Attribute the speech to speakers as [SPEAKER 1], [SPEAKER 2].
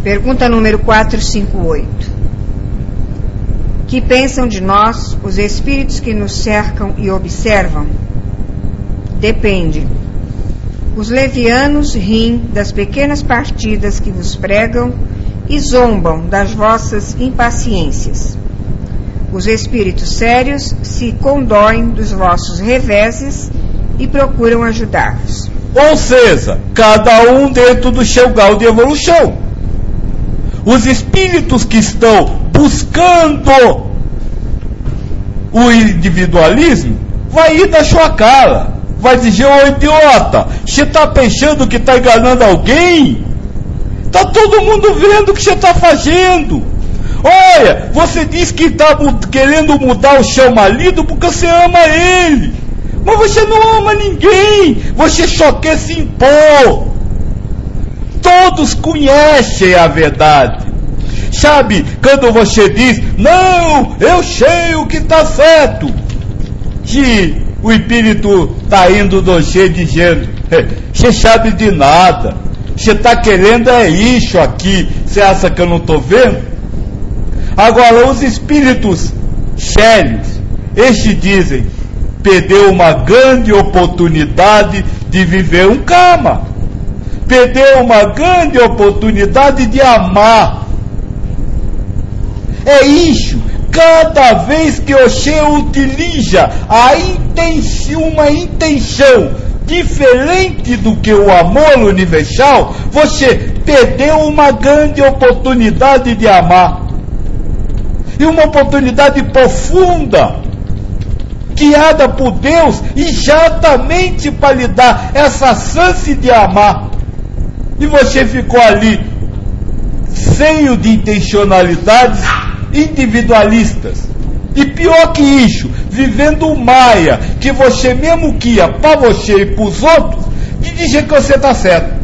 [SPEAKER 1] Pergunta número 458. Que pensam de nós os espíritos que nos cercam e observam? Depende. Os levianos riem das pequenas partidas que vos pregam e zombam das vossas impaciências. Os espíritos sérios se condoem dos vossos reveses e procuram ajudar-vos.
[SPEAKER 2] Ou seja, cada um dentro do seu grau de evolução. Os espíritos que estão buscando o individualismo vai ir da sua cara, vai dizer: ô idiota, você está pensando que está enganando alguém? Está todo mundo vendo o que você está fazendo. Olha, você diz que está querendo mudar o seu marido porque você ama ele, mas você não ama ninguém, você só quer se impor. Todos conhecem a verdade. Sabe, quando você diz: não, eu sei o que está certo, que o espírito está indo do você dizendo: você sabe de nada, você está querendo é isso aqui, você acha que eu não estou vendo? Agora, os espíritos sérios, estes dizem: perdeu uma grande oportunidade de viver um karma, perdeu uma grande oportunidade de amar. É isso, cada vez que você utiliza uma intenção diferente do que o amor universal, você perdeu uma grande oportunidade de amar. E uma oportunidade profunda, criada por Deus exatamente para lhe dar essa chance de amar. E você ficou ali, cheio de intencionalidades individualistas. E pior que isso, vivendo o maia, que você mesmo cria para você e para os outros, de dizer que você está certo.